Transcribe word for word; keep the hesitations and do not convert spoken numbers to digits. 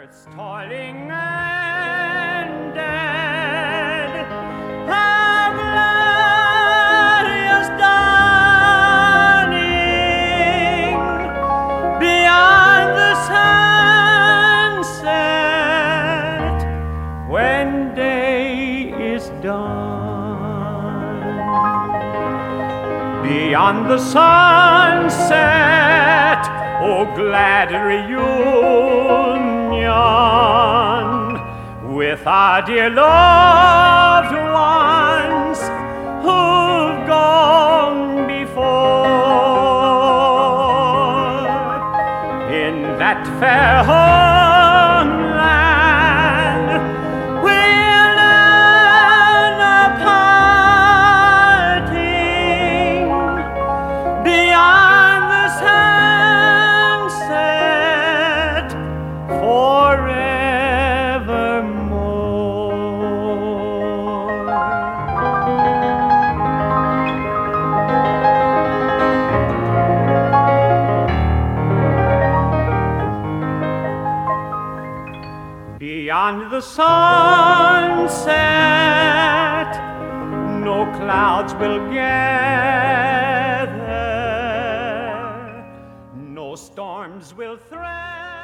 Earth's toiling and dead, how glorious dawning beyond the sunset when day is done. Beyond the sunset, oh glad reunion with our dear loved ones who've gone before. In that fair homeland we'll learn a parting beyond the sunset forevermore. Beyond the sunset, no clouds will gather, no storms will threaten.